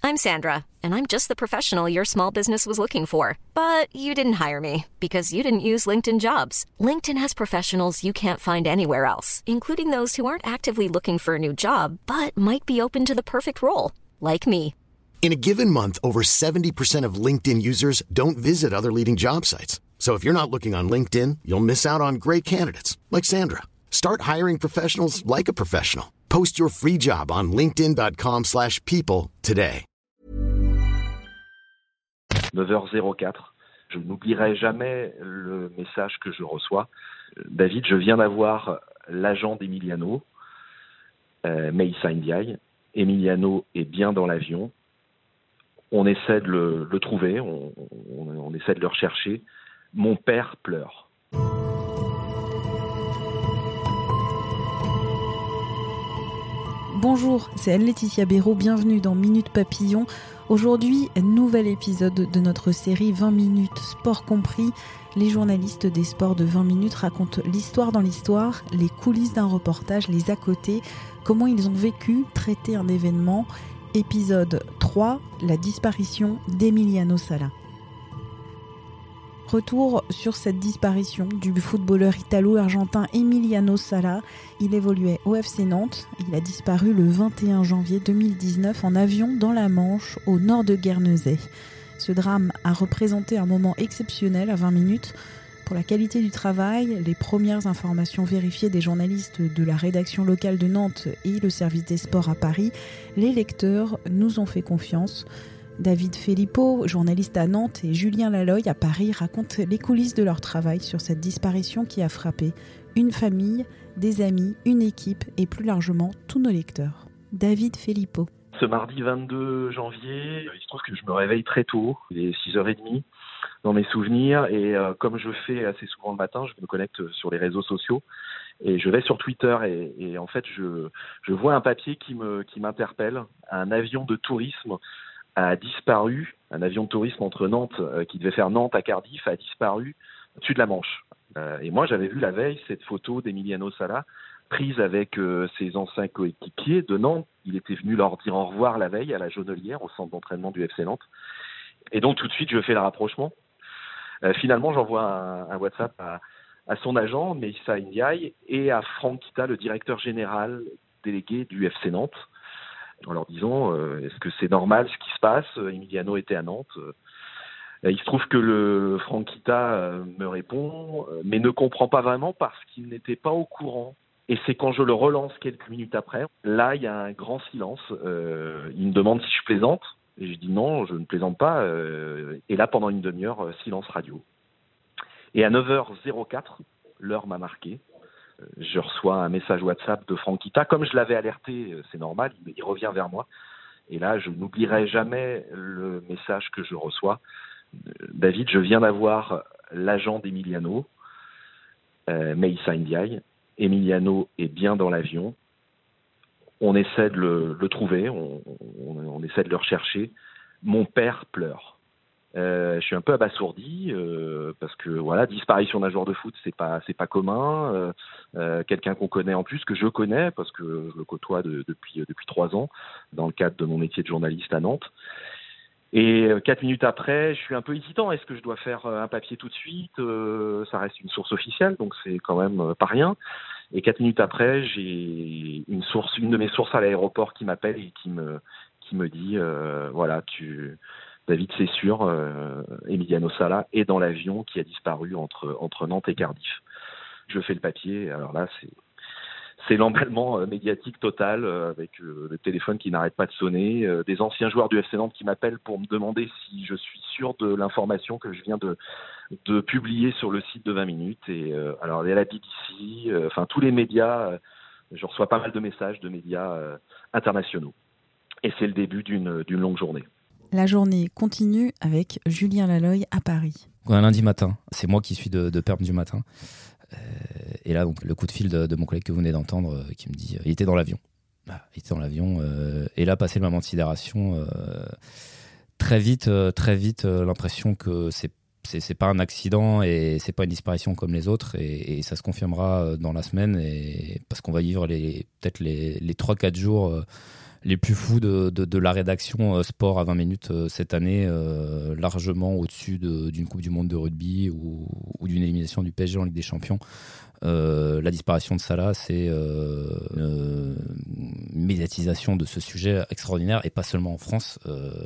I'm Sandra, and I'm just the professional your small business was looking for. But you didn't hire me because you didn't use LinkedIn Jobs. LinkedIn has professionals you can't find anywhere else, including those who aren't actively looking for a new job, but might be open to the perfect role, like me. In a given month, over 70% of LinkedIn users don't visit other leading job sites. So if you're not looking on LinkedIn, you'll miss out on great candidates like Sandra. Start hiring professionals like a professional. Post your free job on linkedin.com/people today. 9h04. Je n'oublierai jamais le message que je reçois. David, je viens d'avoir l'agent d'Emiliano, Meïssa Ndiaye. Emiliano est bien dans l'avion. On essaie de le trouver, on essaie de le rechercher. Mon père pleure. Bonjour, c'est Anne-Laetitia Béraud, bienvenue dans Minute Papillon. Aujourd'hui, nouvel épisode de notre série 20 minutes sport compris. Les journalistes des sports de 20 minutes racontent l'histoire dans l'histoire, les coulisses d'un reportage, les à côté, comment ils ont vécu, traité un événement. Épisode 3, la disparition d'Emiliano Sala. Retour sur cette disparition du footballeur italo-argentin Emiliano Sala. Il évoluait au FC Nantes. Il a disparu le 21 janvier 2019 en avion dans la Manche, au nord de Guernesey. Ce drame a représenté un moment exceptionnel à 20 minutes. Pour la qualité du travail, les premières informations vérifiées des journalistes de la rédaction locale de Nantes et le service des sports à Paris, les lecteurs nous ont fait confiance. David Filippo, journaliste à Nantes, et Julien Laloy à Paris racontent les coulisses de leur travail sur cette disparition qui a frappé une famille, des amis, une équipe et plus largement tous nos lecteurs. David Filippo. Ce mardi 22 janvier, il se trouve que je me réveille très tôt, il est 6h30 dans mes souvenirs, et comme je fais assez souvent le matin, je me connecte sur les réseaux sociaux et je vais sur Twitter et en fait je vois un papier qui m'interpelle. Un avion de tourisme a disparu, un avion de tourisme entre Nantes, qui devait faire Nantes à Cardiff, a disparu au-dessus de la Manche. Et moi, j'avais vu la veille cette photo d'Emiliano Sala, prise avec ses anciens coéquipiers de Nantes. Il était venu leur dire au revoir la veille à la Jaunelière, au centre d'entraînement du FC Nantes. Et donc, tout de suite, je fais le rapprochement. Finalement, j'envoie un WhatsApp à son agent, Meïssa Ndiaye, et à Franck Kita, le directeur général délégué du FC Nantes, en leur disant est-ce que c'est normal ce qui se passe ? Emiliano était à Nantes. Il se trouve que le Franck Kita me répond, mais ne comprend pas vraiment parce qu'il n'était pas au courant. Et c'est quand je le relance quelques minutes après, là il y a un grand silence. Il me demande si je plaisante, et je dis non, je ne plaisante pas. Et là pendant une demi-heure, silence radio. Et à 9h04, l'heure m'a marqué. Je reçois un message WhatsApp de Franck Kita. Comme je l'avais alerté, c'est normal, il revient vers moi. Et là, je n'oublierai jamais le message que je reçois. David, je viens d'avoir l'agent d'Emiliano, Meïssa Ndiaye. Emiliano est bien dans l'avion. On essaie de le trouver, on essaie de le rechercher. Mon père pleure. Je suis un peu abasourdi parce que voilà, disparition d'un joueur de foot, c'est pas commun. Quelqu'un qu'on connaît en plus, que je connais parce que je le côtoie depuis 3 ans dans le cadre de mon métier de journaliste à Nantes. Et 4 minutes après, je suis un peu hésitant. Est-ce que je dois faire un papier tout de suite ? Ça reste une source officielle, donc c'est quand même pas rien. Et 4 minutes après, j'ai une de mes sources à l'aéroport qui m'appelle et qui me dit voilà, David, c'est sûr, Emiliano Sala est dans l'avion qui a disparu entre Nantes et Cardiff. Je fais le papier, alors là, c'est l'emballement médiatique total, avec le téléphone qui n'arrête pas de sonner, des anciens joueurs du FC Nantes qui m'appellent pour me demander si je suis sûr de l'information que je viens de publier sur le site de 20 minutes. Et alors, il y a la BBC, tous les médias, je reçois pas mal de messages de médias internationaux. Et c'est le début d'une longue journée. La journée continue avec Julien Laloy à Paris. Un lundi matin, c'est moi qui suis de Perm du matin. Et là, donc, le coup de fil de mon collègue que vous venez d'entendre qui me dit il était dans l'avion. Il était dans l'avion. Et là, passé le moment de sidération, très vite, l'impression que c'est pas un accident et c'est pas une disparition comme les autres. Et ça se confirmera dans la semaine parce qu'on va vivre peut-être les 3-4 jours les plus fous de la rédaction sport à 20 minutes cette année, largement au-dessus d'une Coupe du Monde de rugby ou d'une élimination du PSG en Ligue des Champions. La disparition de Salah, c'est une médiatisation de ce sujet extraordinaire, et pas seulement en France,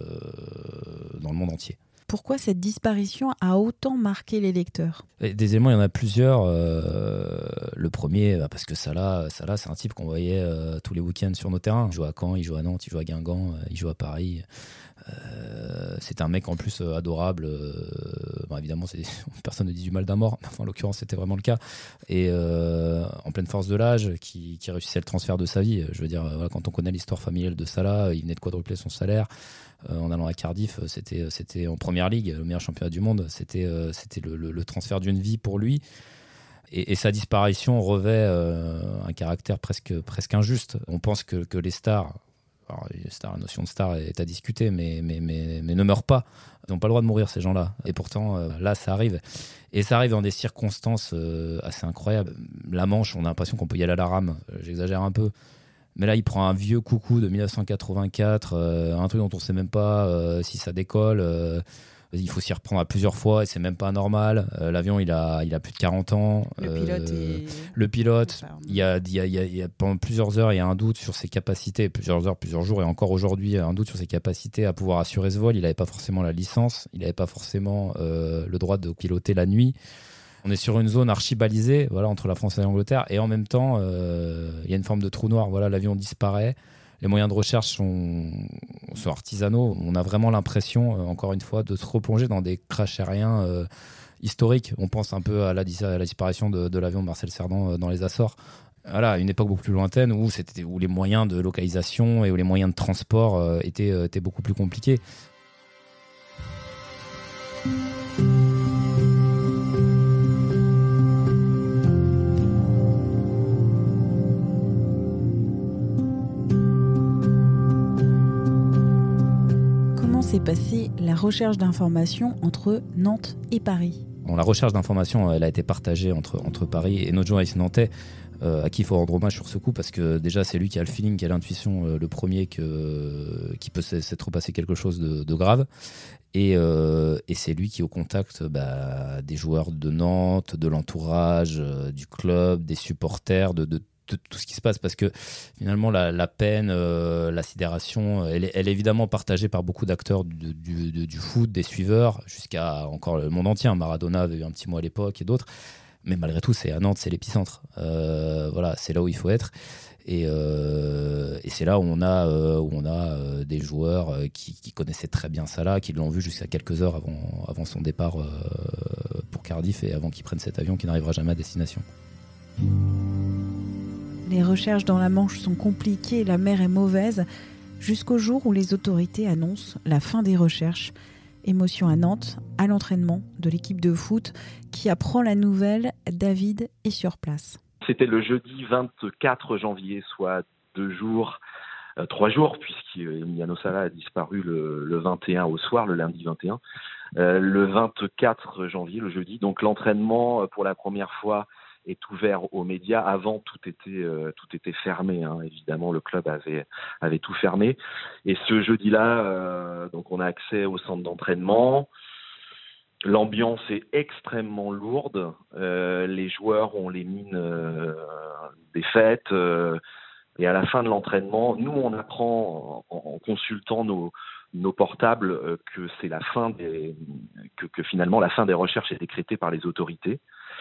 dans le monde entier. Pourquoi cette disparition a autant marqué les lecteurs ? Des éléments, il y en a plusieurs. Le premier, parce que Salah, c'est un type qu'on voyait tous les week-ends sur nos terrains. Il joue à Caen, il joue à Nantes, il joue à Guingamp, il joue à Paris. C'est un mec en plus adorable. Évidemment, personne ne dit du mal d'un mort, mais en l'occurrence, c'était vraiment le cas. Et en pleine force de l'âge, qui réussissait le transfert de sa vie. Je veux dire, quand on connaît l'histoire familiale de Salah, il venait de quadrupler son salaire. En allant à Cardiff, c'était en première ligue, le meilleur championnat du monde. C'était le transfert d'une vie pour lui. Et sa disparition revêt un caractère presque injuste. On pense que les stars, alors la notion de star est à discuter, mais ne meurent pas. Ils n'ont pas le droit de mourir, ces gens-là. Et pourtant, là, ça arrive. Et ça arrive dans des circonstances assez incroyables. La Manche, on a l'impression qu'on peut y aller à la rame. J'exagère un peu. Mais là, il prend un vieux coucou de 1984, un truc dont on ne sait même pas si ça décolle. Il faut s'y reprendre à plusieurs fois et c'est même pas normal. L'avion, il a plus de 40 ans. Le pilote, il y a pendant plusieurs heures, il y a un doute sur ses capacités. Plusieurs heures, plusieurs jours, et encore aujourd'hui, un doute sur ses capacités à pouvoir assurer ce vol. Il n'avait pas forcément la licence. Il n'avait pas forcément le droit de piloter la nuit. On est sur une zone archibalisée, entre la France et l'Angleterre, et en même temps, il y a une forme de trou noir. L'avion disparaît. Les moyens de recherche sont artisanaux. On a vraiment l'impression, encore une fois, de se replonger dans des crashs aériens historiques. On pense un peu à la disparition de l'avion de Marcel Cerdan dans les Açores. Une époque beaucoup plus lointaine où les moyens de localisation et où les moyens de transport étaient beaucoup plus compliqués. S'est passée la recherche d'informations entre Nantes et Paris. La recherche d'informations, elle a été partagée entre Paris et notre journaliste nantais, à qui il faut rendre hommage sur ce coup, parce que déjà c'est lui qui a le feeling, qui a l'intuition, le premier qui peut s'être passé quelque chose de grave. Et c'est lui qui est au contact des joueurs de Nantes, de l'entourage, du club, des supporters, de tout ce qui se passe, parce que finalement la peine, la sidération, elle est évidemment partagée par beaucoup d'acteurs du foot, des suiveurs, jusqu'à encore le monde entier. Maradona avait eu un petit mot à l'époque et d'autres, mais malgré tout c'est à Nantes, c'est l'épicentre. C'est là où il faut être, et c'est là où on a des joueurs qui connaissaient très bien Salah, qui l'ont vu jusqu'à quelques heures avant son départ pour Cardiff, et avant qu'il prenne cet avion qui n'arrivera jamais à destination. Les recherches dans la Manche sont compliquées, la mer est mauvaise, jusqu'au jour où les autorités annoncent la fin des recherches. Émotion à Nantes, à l'entraînement de l'équipe de foot qui apprend la nouvelle. David est sur place. C'était le jeudi 24 janvier, soit 3 jours, puisqu'Emiliano Sala a disparu le 21 au soir, le lundi 21. Le 24 janvier, le jeudi, donc l'entraînement pour la première fois est ouvert aux médias. Avant, tout était fermé, évidemment, le club avait tout fermé. Et ce jeudi-là, donc on a accès au centre d'entraînement. L'ambiance est extrêmement lourde. Les joueurs ont les mines des fêtes. Et à la fin de l'entraînement, nous, on apprend en consultant nos portables que c'est que finalement la fin des recherches est décrétée par les autorités.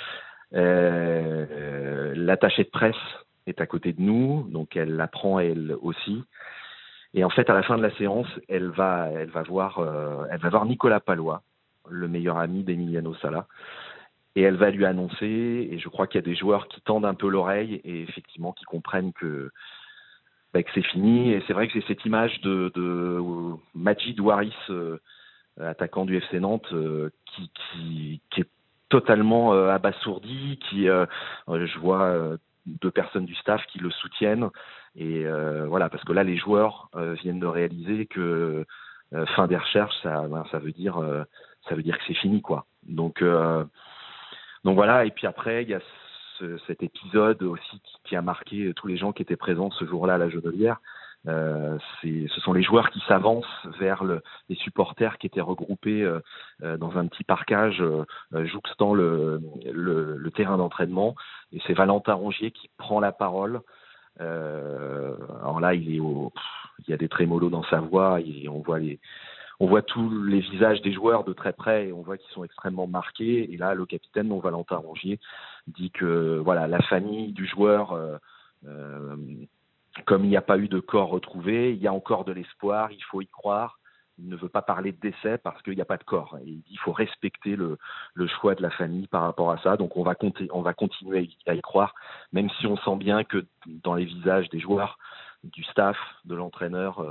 L'attachée de presse est à côté de nous, donc elle l'apprend elle aussi. Et en fait, à la fin de la séance, elle va voir Nicolas Pallois, le meilleur ami d'Emiliano Sala, et elle va lui annoncer. Et je crois qu'il y a des joueurs qui tendent un peu l'oreille et effectivement qui comprennent que c'est fini. Et c'est vrai que j'ai cette image de Majid Waris, attaquant du FC Nantes, qui est totalement abasourdi, je vois 2 personnes du staff qui le soutiennent, et parce que là les joueurs viennent de réaliser que fin des recherches, ça veut dire que c'est fini, quoi. Donc voilà. Et puis après il y a cet épisode aussi qui a marqué tous les gens qui étaient présents ce jour-là à la Genolière, Ce sont les joueurs qui s'avancent vers les supporters qui étaient regroupés dans un petit parcage jouxtant le terrain d'entraînement. Et c'est Valentin Rongier qui prend la parole. Alors là, il y a des trémolos dans sa voix et on voit tous les visages des joueurs de très près et on voit qu'ils sont extrêmement marqués. Et là, le capitaine, donc Valentin Rongier, dit que voilà, la famille du joueur, comme il n'y a pas eu de corps retrouvé, il y a encore de l'espoir, il faut y croire. Il ne veut pas parler de décès parce qu'il n'y a pas de corps. Et il dit qu'il faut respecter le choix de la famille par rapport à ça. Donc on va continuer à y croire, même si on sent bien que dans les visages des joueurs, du staff, de l'entraîneur,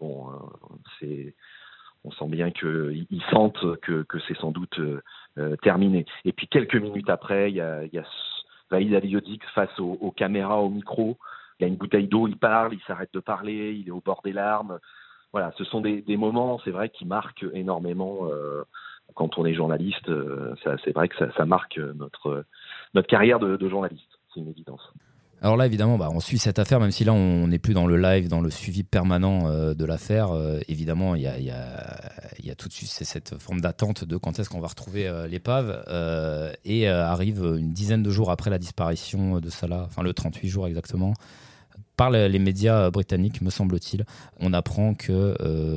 on sent bien qu'ils sentent que c'est sans doute terminé. Et puis quelques minutes après, il y a Vahid Halilhodžić face aux caméras, au micro. Il a une bouteille d'eau, il parle, il s'arrête de parler, il est au bord des larmes. Voilà, ce sont des moments, c'est vrai, qui marquent énormément quand on est journaliste. C'est vrai que ça marque notre carrière de journaliste. C'est une évidence. Alors là, évidemment, on suit cette affaire, même si là, on n'est plus dans le live, dans le suivi permanent de l'affaire. Évidemment, il y a tout de suite cette forme d'attente de quand est-ce qu'on va retrouver l'épave. Et arrive une dizaine de jours après la disparition de Salah, enfin le 38 jours exactement, par les médias britanniques, me semble-t-il, on apprend que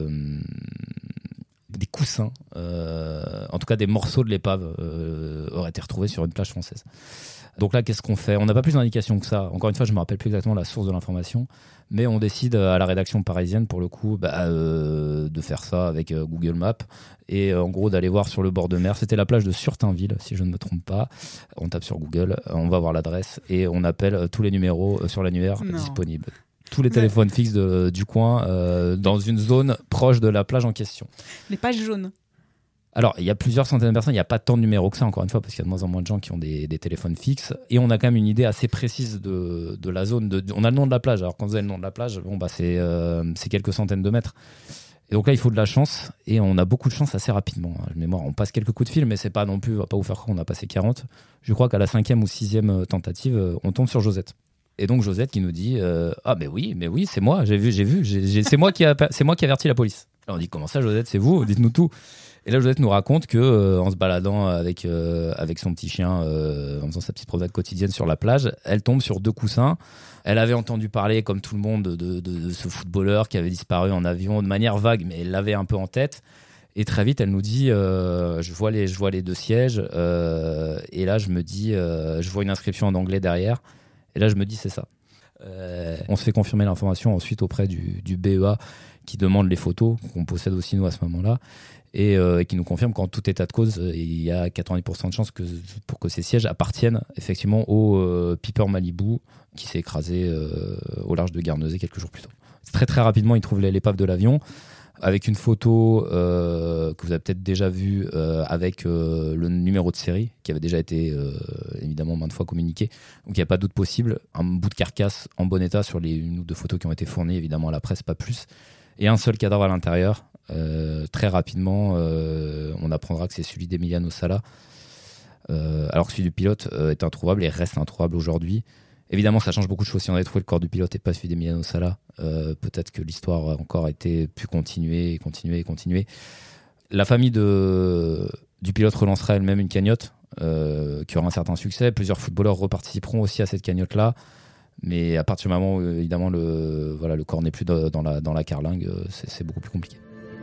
des coussins, en tout cas des morceaux de l'épave, auraient été retrouvés sur une plage française. Donc là, qu'est-ce qu'on fait ? On n'a pas plus d'indications que ça. Encore une fois, je ne me rappelle plus exactement la source de l'information, mais on décide à la rédaction parisienne, pour le coup, de faire ça avec Google Maps et en gros d'aller voir sur le bord de mer. C'était la plage de Surtainville, si je ne me trompe pas. On tape sur Google, on va voir l'adresse et on appelle tous les numéros sur l'annuaire disponibles. Tous les téléphones fixes du coin dans une zone proche de la plage en question. Les pages jaunes. Alors, il y a plusieurs centaines de personnes, il n'y a pas tant de numéros que ça, encore une fois, parce qu'il y a de moins en moins de gens qui ont des téléphones fixes. Et on a quand même une idée assez précise de la zone. On a le nom de la plage. Alors, quand vous avez le nom de la plage, c'est quelques centaines de mètres. Et donc là, il faut de la chance. Et on a beaucoup de chance assez rapidement. On passe quelques coups de fil, mais c'est pas non plus, on va pas vous faire croire qu'on a passé 40. Je crois qu'à la 5e ou 6e tentative, on tombe sur Josette. Et donc, Josette qui nous dit ah, mais oui, c'est moi, j'ai vu. C'est moi qui avertis la police. Alors, on dit comment ça, Josette, c'est vous ? Dites-nous tout. Et là, Josette nous raconte que en se baladant avec son petit chien, en faisant sa petite promenade quotidienne sur la plage, elle tombe sur 2 coussins. Elle avait entendu parler, comme tout le monde, de ce footballeur qui avait disparu en avion de manière vague, mais elle l'avait un peu en tête. Et très vite, elle nous dit je vois les 2 sièges. Et là, je me dis je vois une inscription en anglais derrière. Et là, je me dis c'est ça. On se fait confirmer l'information ensuite auprès du BEA qui demande les photos qu'on possède aussi nous à ce moment-là. Et qui nous confirme qu'en tout état de cause, il y a 90% de chances pour que ces sièges appartiennent effectivement au Piper Malibu qui s'est écrasé au large de Guernesey quelques jours plus tôt. Très très rapidement, ils trouvent l'épave de l'avion avec une photo que vous avez peut-être déjà vue avec le numéro de série qui avait déjà été évidemment maintes fois communiqué. Donc il n'y a pas de doute possible. Un bout de carcasse en bon état sur les 1 ou 2 photos qui ont été fournies évidemment à la presse, pas plus. Et un seul cadavre à l'intérieur. Très rapidement, on apprendra que c'est celui d'Emiliano Sala, alors que celui du pilote est introuvable et reste introuvable aujourd'hui. Évidemment, ça change beaucoup de choses. Si on avait trouvé le corps du pilote et pas celui d'Emiliano Sala, peut-être que l'histoire a encore été pu continuer. La famille du pilote relancera elle-même une cagnotte qui aura un certain succès. Plusieurs footballeurs reparticiperont aussi à cette cagnotte-là. Mais à partir du moment où évidemment le corps n'est plus dans la carlingue, c'est beaucoup plus compliqué.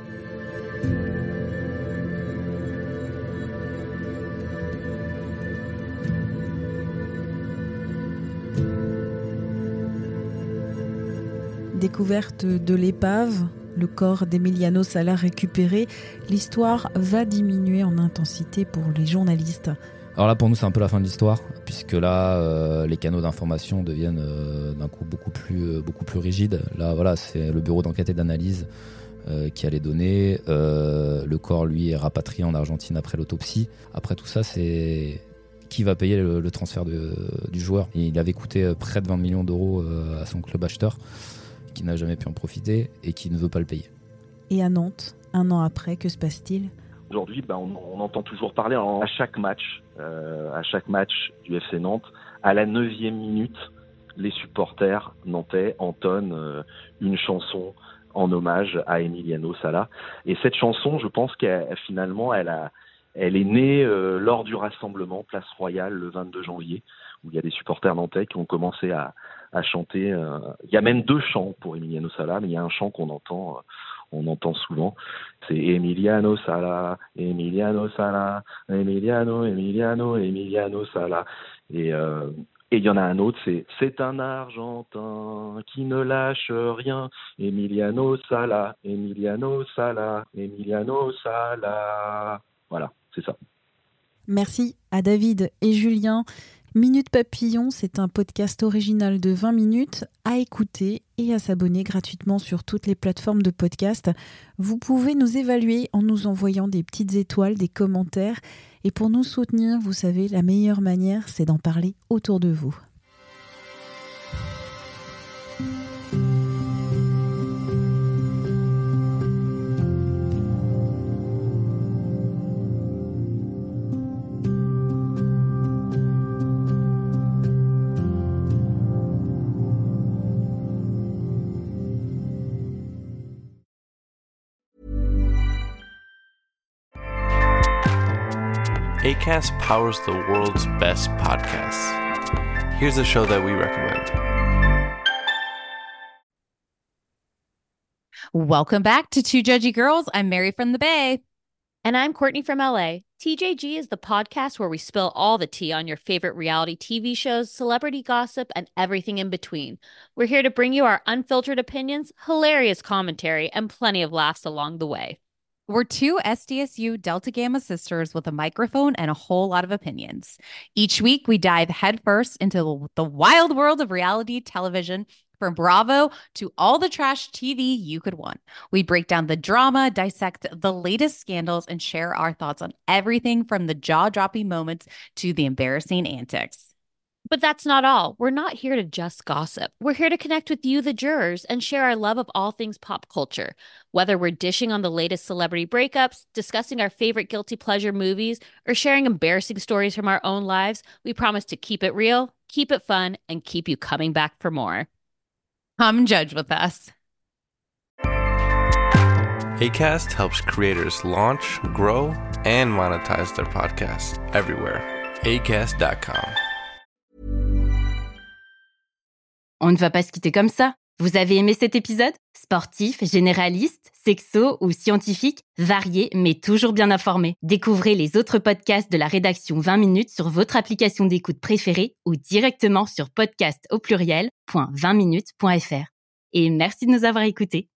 Découverte de l'épave, le corps d'Emiliano Sala récupéré, l'histoire va diminuer en intensité pour les journalistes. Alors là, pour nous, c'est un peu la fin de l'histoire, puisque là, les canaux d'information deviennent d'un coup beaucoup plus rigides. Là, voilà, c'est le bureau d'enquête et d'analyse qui a les données. Le corps, lui, est rapatrié en Argentine après l'autopsie. Après tout ça, c'est qui va payer le transfert du joueur. Il avait coûté près de 20 millions d'euros à son club acheteur, qui n'a jamais pu en profiter et qui ne veut pas le payer. Et à Nantes, 1 an après, que se passe-t-il ? Aujourd'hui, on entend toujours parler à chaque match du FC Nantes, à la 9e minute, les supporters nantais entonnent une chanson en hommage à Emiliano Sala. Et cette chanson, je pense qu'elle est née lors du rassemblement Place Royale le 22 janvier, où il y a des supporters nantais qui ont commencé à chanter. Il y a même 2 chants pour Emiliano Sala, mais il y a un chant qu'on entend souvent. C'est Emiliano Sala, Emiliano Sala, Emiliano Sala. Et il y en a un autre, c'est un Argentin qui ne lâche rien, Emiliano Sala, Emiliano Sala, Emiliano Sala. Voilà, c'est ça. Merci à David et Julien. Minute Papillon, c'est un podcast original de 20 minutes à écouter et à s'abonner gratuitement sur toutes les plateformes de podcast. Vous pouvez nous évaluer en nous envoyant des petites étoiles, des commentaires. Et pour nous soutenir, vous savez, la meilleure manière, c'est d'en parler autour de vous. Acast powers the world's best podcasts. Here's a show that we recommend. Welcome back to Two Judgy Girls. I'm Mary from the Bay. And I'm Courtney from LA. TJG is the podcast where we spill all the tea on your favorite reality TV shows, celebrity gossip, and everything in between. We're here to bring you our unfiltered opinions, hilarious commentary, and plenty of laughs along the way. We're 2 SDSU Delta Gamma sisters with a microphone and a whole lot of opinions. Each week, we dive headfirst into the wild world of reality television, from Bravo to all the trash TV you could want. We break down the drama, dissect the latest scandals, and share our thoughts on everything from the jaw-dropping moments to the embarrassing antics. But that's not all. We're not here to just gossip. We're here to connect with you, the jurors, and share our love of all things pop culture. Whether we're dishing on the latest celebrity breakups, discussing our favorite guilty pleasure movies, or sharing embarrassing stories from our own lives, we promise to keep it real, keep it fun, and keep you coming back for more. Come judge with us. Acast helps creators launch, grow, and monetize their podcasts everywhere. Acast.com. On ne va pas se quitter comme ça. Vous avez aimé cet épisode ? Sportif, généraliste, sexo ou scientifique, varié mais toujours bien informé. Découvrez les autres podcasts de la rédaction 20 minutes sur votre application d'écoute préférée ou directement sur podcast@20minutes.fr. Et merci de nous avoir écoutés.